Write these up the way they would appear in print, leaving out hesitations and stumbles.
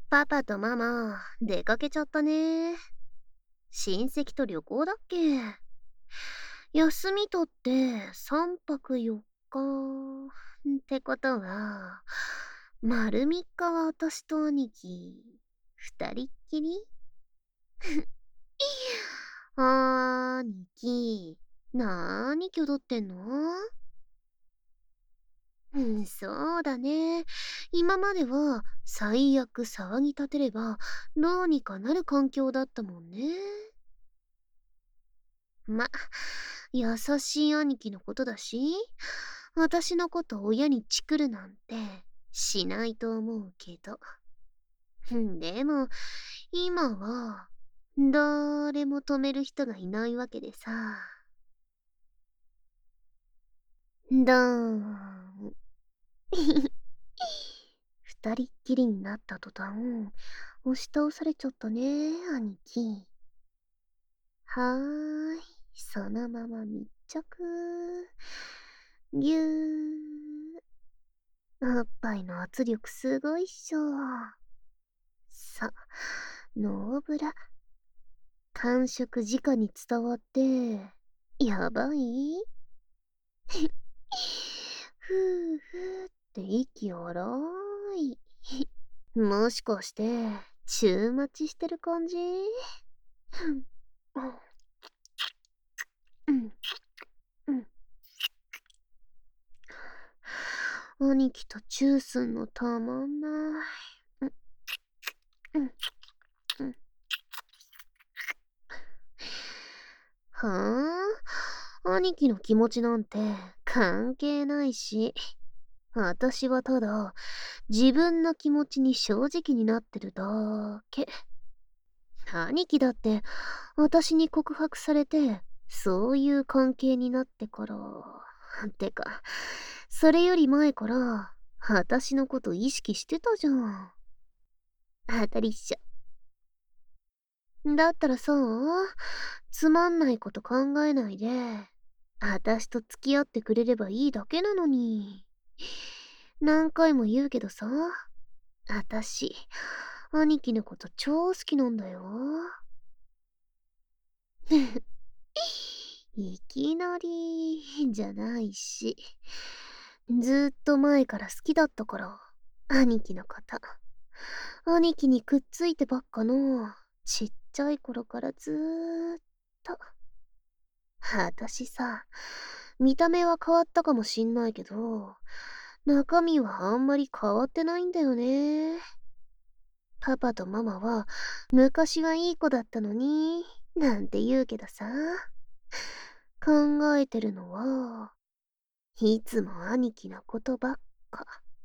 パパとママ、出かけちゃったね。親戚と旅行だっけ。休み取って3泊4日。ってことは、丸3日は私と兄貴、二人っきり。兄貴、なーに気取ってんの？そうだね。今までは最悪騒ぎ立てればどうにかなる環境だったもんね。ま、優しい兄貴のことだし、私のこと親にチクるなんてしないと思うけど。でも、今は誰も止める人がいないわけでさ。だーん。二人っきりになった途端、押し倒されちゃったね、兄貴。はーい、そのまま密着。ぎゅー。おっぱいの圧力すごいっしょ。さ、ノーブラ。感触直に伝わって、やばい。ふうふうって息荒い。もしかして、チューマチしてる感じ？うん、うん。兄貴とチューすんのたまんない。うん、うん、うん。はあ、兄貴の気持ちなんて関係ないし、私はただ自分の気持ちに正直になってるだけ。兄貴だって私に告白されてそういう関係になってから、てか、それより前から私のこと意識してたじゃん。当たりっしょ。だったらさ、つまんないこと考えないで、私と付き合ってくれればいいだけなのに。何回も言うけどさ、私、兄貴のこと超好きなんだよ。いきなり、じゃないし。ずっと前から好きだったから、兄貴のこと。兄貴にくっついてばっかの、ちっちゃい頃からずーっと。私さ、見た目は変わったかもしんないけど、中身はあんまり変わってないんだよね。パパとママは昔はいい子だったのに、なんて言うけどさ、考えてるのは、いつも兄貴のことばっか。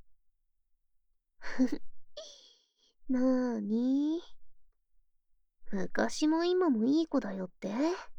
なーに？昔も今もいい子だよって？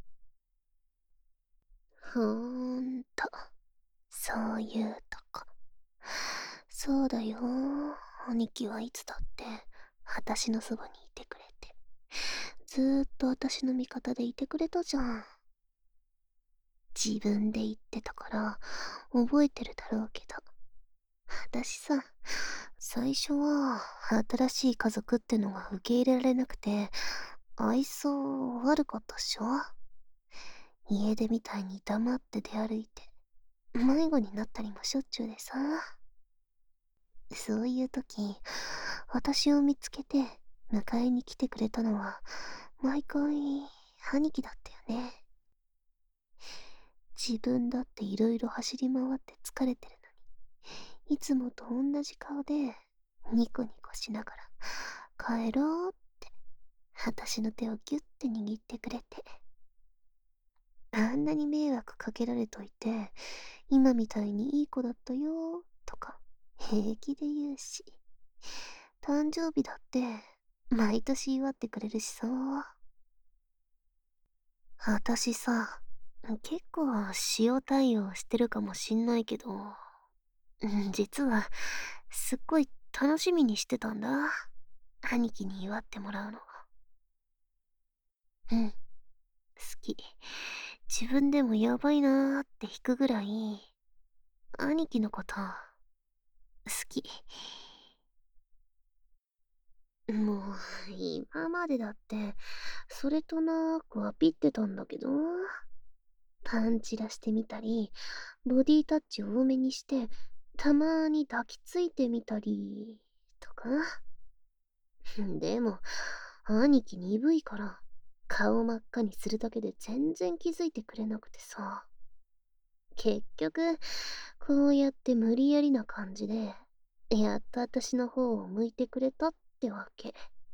ほーんと、そういうとこ。そうだよ。兄貴はいつだって私のそばにいてくれて、ずーっと私の味方でいてくれたじゃん。自分で言ってたから覚えてるだろうけど、私さ、最初は新しい家族ってのが受け入れられなくて、愛想悪かったっしょ。家出みたいに黙って出歩いて迷子になったりもしょっちゅうでさ。そういう時、私を見つけて迎えに来てくれたのは毎回兄貴だったよね。自分だっていろいろ走り回って疲れてるのに、いつもと同じ顔でニコニコしながら帰ろうって私の手をギュッて握ってくれて、あんなに迷惑かけられといて今みたいにいい子だったよとか平気で言うし、誕生日だって毎年祝ってくれるしさ。私さ、結構塩対応してるかもしんないけど、実はすっごい楽しみにしてたんだ。兄貴に祝ってもらうのが。うん、好き。自分でもやばいなーって引くぐらい、兄貴のこと好き。 もう、今までだって、それとなくアピってたんだけど、パンチ出してみたり、ボディタッチ多めにして、たまーに抱きついてみたり、とか。でも、兄貴鈍いから、顔真っ赤にするだけで全然気づいてくれなくてさ。結局、こうやって無理やりな感じで、やっと私の方を向いてくれたってわけ。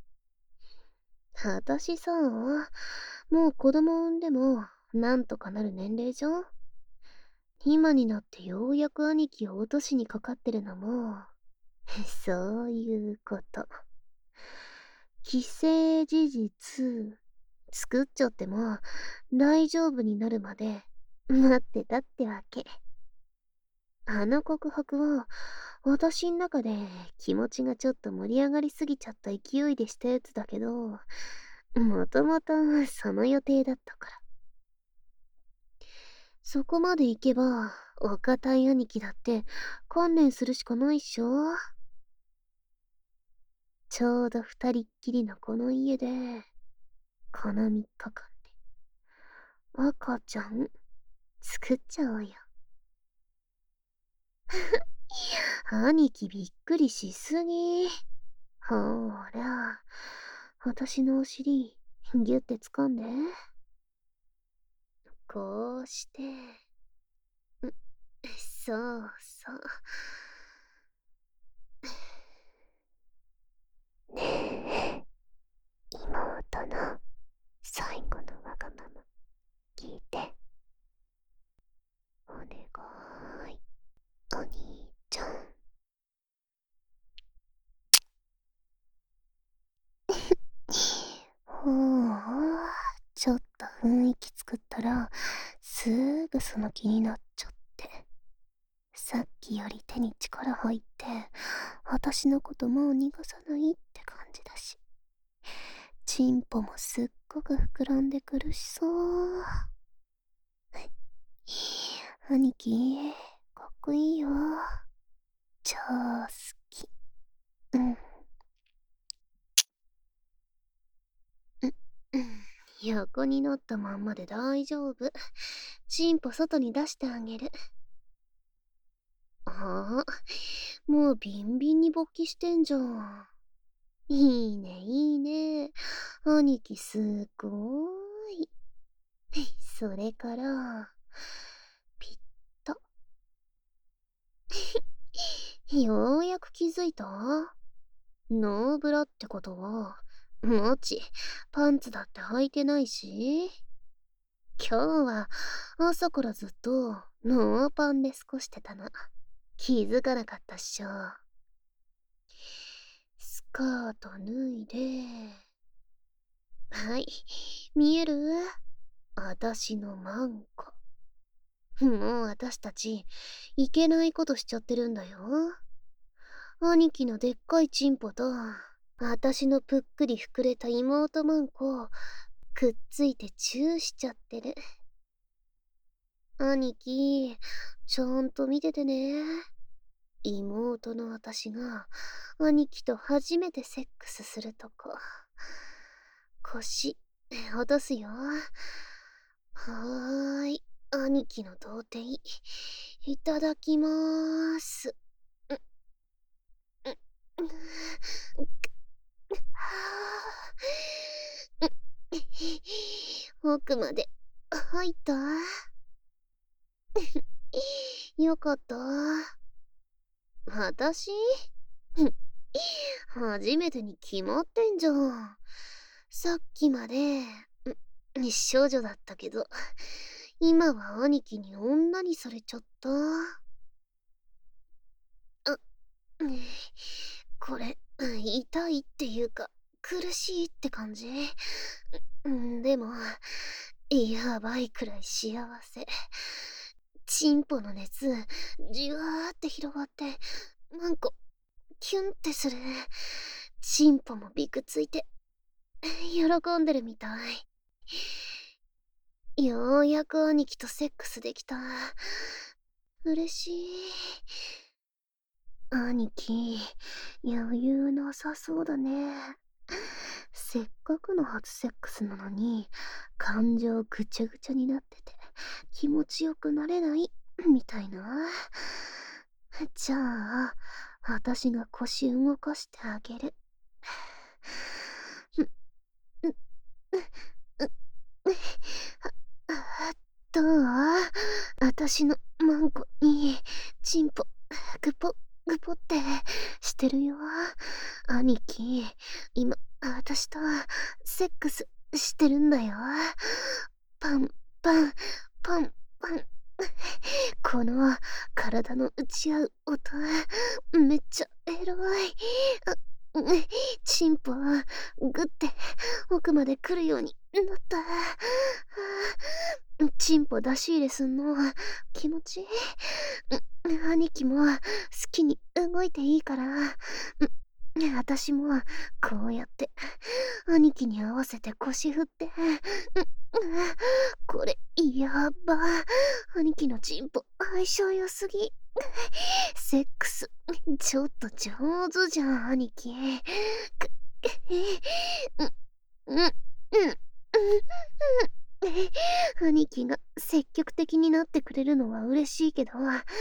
私さ、もう子供産んでも、なんとかなる年齢じゃん。今になってようやく兄貴を落としにかかってるのも、そういうこと。既成事実、作っちゃっても大丈夫になるまで待ってたってわけ。あの告白は、私ん中で気持ちがちょっと盛り上がりすぎちゃった勢いでしたやつだけど、もともとその予定だったから。そこまで行けば、お堅い兄貴だって観念するしかないっしょ。ちょうど二人っきりのこの家で、この3日間で赤ちゃん作っちゃおうよ。兄貴びっくりしすぎ。ほーら、私のお尻、ギュって掴んで。こうして、そうそう。ねえ、妹の最後のわがまま、聞いて。お願い、お兄ちゃん。ほう、ちょっと雰囲気作ったら、すぐその気になっちゃって。さっきより手に力入って、私のこともう逃がさないって感じだし。チンポもすっごく膨らんでくるしさ。兄貴、かっこいいよ。超好き。うん。うん。横になったまんまで大丈夫。チンポ外に出してあげる。ああ、もうビンビンに勃起してんじゃん。いいね、いいね。兄貴すごーい。それから、ピッタ。ようやく気づいた？ノーブラってことは、もち、パンツだって履いてないし。今日は朝からずっとノーパンで過ごしてたの。気づかなかったっしょ。スカート脱いで。はい、見える？私のマンコ。もう私たち、いけないことしちゃってるんだよ。兄貴のでっかいチンポと、私のぷっくり膨れた妹マンコ、くっついてチューしちゃってる。兄貴、ちゃんと見ててね。妹の私が、兄貴と初めてセックスするとこ。腰、落とすよ。はーい、兄貴の童貞、いただきまーす。奥まで入った？よかった。私初めてに決まってんじゃん。さっきまで、少女だったけど、今は兄貴に女にされちゃった。あ、これ、痛いっていうか、苦しいって感じ。でも、やばいくらい幸せ。チンポの熱、じわーって広がって、なんか、キュンってする。チンポもびくついて、喜んでるみたい。ようやく兄貴とセックスできた。嬉しい。 兄貴、余裕なさそうだね。せっかくの初セックスなのに、感情ぐちゃぐちゃになってて、気持ちよくなれない、みたいな。じゃあ、私が腰動かしてあげる。どう？私のマンコに、チンポ、グポ、グポってしてるよ。兄貴、今、私とセックスしてるんだよ。パン、パン、パン、パン。この体の打ち合う音、めっちゃエロい。チンポ、グって奥まで来るようになった。チンポ出し入れすんの気持ちいい。兄貴も好きに動いていいから。私もこうやって兄貴に合わせて腰振って。これやば。兄貴のチンポ相性良すぎ。セックスちょっと上手じゃん兄貴。くうんうんうん兄貴が積極的になってくれるのは嬉しいけど、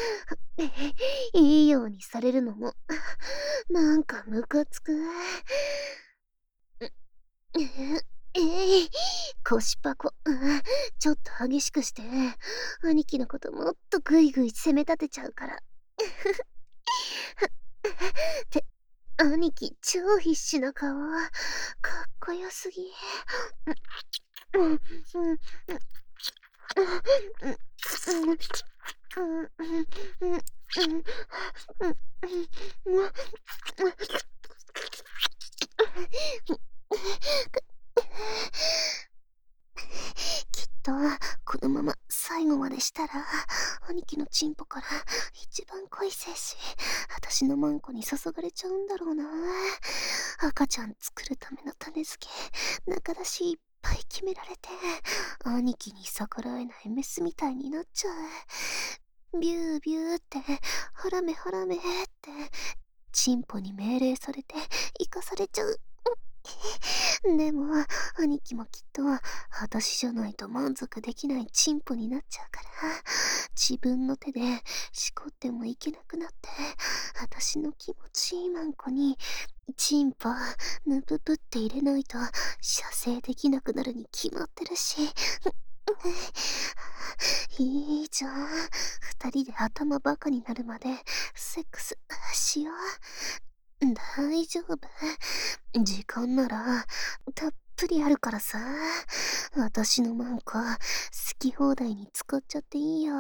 いいようにされるのもなんかムカつく。腰パコ、ちょっと激しくして兄貴のこともっとグイグイ攻め立てちゃうから。って兄貴超必死な顔、かっこよすぎ。うんうんうんきっとこのまま最後までしたら兄貴のチンポから一番濃い精子私のマンコに注がれちゃうんだろうな。赤ちゃん作るための種付け中出しいっぱい決められて兄貴に逆らえないメスみたいになっちゃう。ビュービューってハラメハラメってチンポに命令されて生かされちゃう。でも兄貴もきっと私じゃないと満足できないチンポになっちゃうから自分の手でしこってもいけなくなって私の気持ちいいマンコにチンポヌププって入れないと射精できなくなるに決まってるし。いいじゃん。二人で頭バカになるまでセックスしよう。大丈夫。時間ならたっぷりあるからさ。私のマンコ好き放題に使っちゃっていいよ。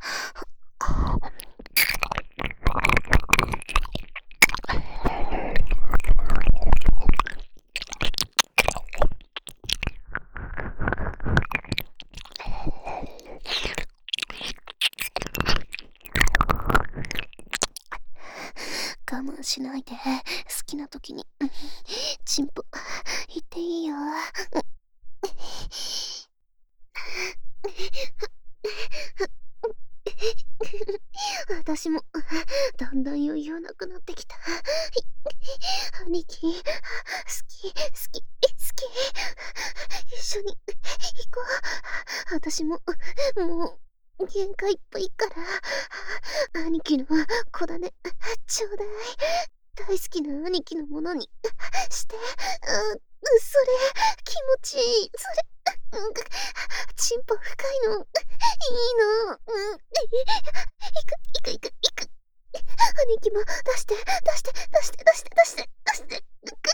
我慢しないで好きな時にチンポ言っていいよ。私もだんだん余裕なくなってきた。兄貴好き好き好き一緒に行こう。私ももう限界いっぱいから兄貴の子だねちょうだい。大好きな兄貴のものにして。それ気持ちいい。それチンポ深いのいいの。いくいくいくいく。兄貴も出して出して出して出して出して出して。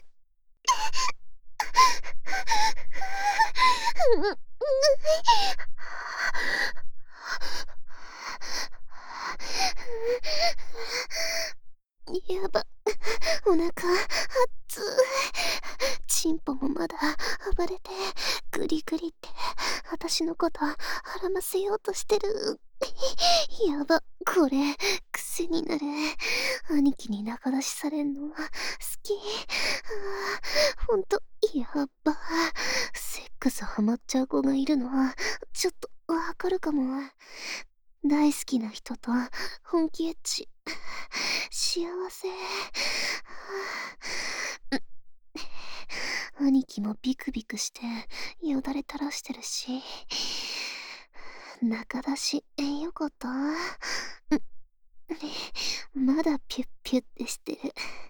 やば、お腹熱い。チンポもまだ暴れてグリグリって私のことはらませようとしてる。やば、これ癖になる。兄貴に仲出しされんの好き。ほんとやば。セックスハマっちゃう子がいるのはちょっとわかるかも。 大好きな人と本気エッチ。幸せ。兄貴もビクビクしてよだれ垂らしてるし、中だしよかった。まだピュッピュッってしてる。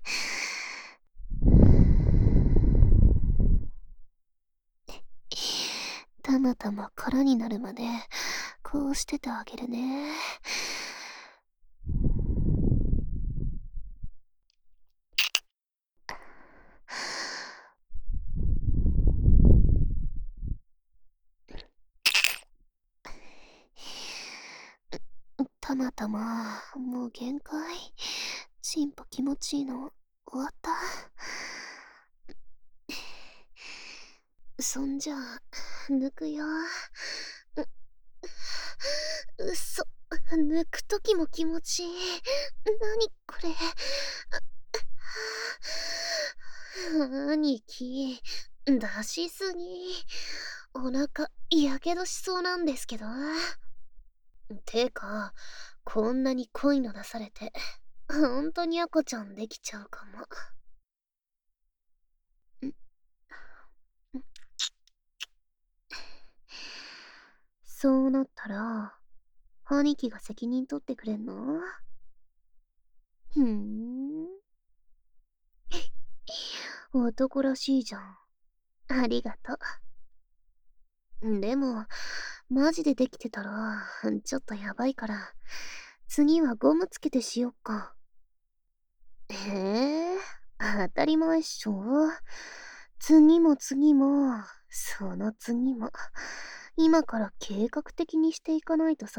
たまたま空になるまでこうしててあげるね。たまたまもう限界。チンポ気持ちいいの終わった。そんじゃあ抜くよ。うそ、抜くときも気持ちいい。なにこれ。兄貴、出しすぎ。お腹やけどしそうなんですけど。てか、こんなに濃いの出されてほんとに赤ちゃんできちゃうかも。そうなったら兄貴が責任取ってくれんの？ふーん。男らしいじゃん。ありがとう。でも、マジでできてたら、ちょっとやばいから、次はゴムつけてしよっか。ええ、当たり前っしょ。次も次も、その次も、今から計画的にしていかないとさ。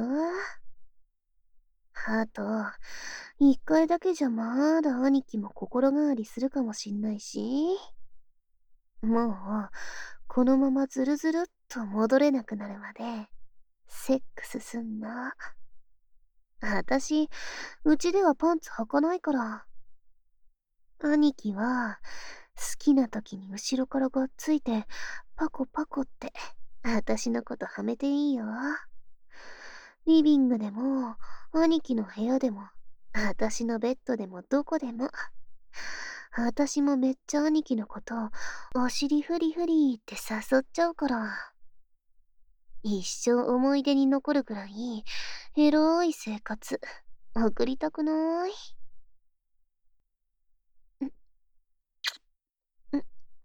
あと、一回だけじゃまだ兄貴も心変わりするかもしんないし、もう、このままズルズルっと戻れなくなるまで、セックスすんな。あたし、うちではパンツ履かないから。兄貴は、好きな時に後ろからがっついて、パコパコって、あたしのことはめていいよ。リビングでも、兄貴の部屋でも、あたしのベッドでもどこでも。あたしもめっちゃ兄貴のこと、お尻フリフリって誘っちゃうから。一生思い出に残るくらい、エロい生活、送りたくない？んん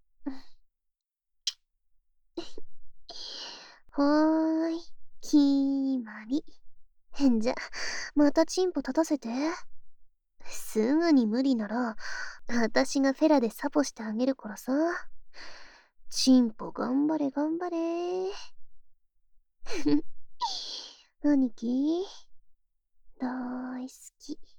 はーい、きーまり。じゃ、またチンポ立たせて。すぐに無理なら、あたしがフェラでサポしてあげるからさ。チンポ頑張れ頑張れ。兄貴、大好き。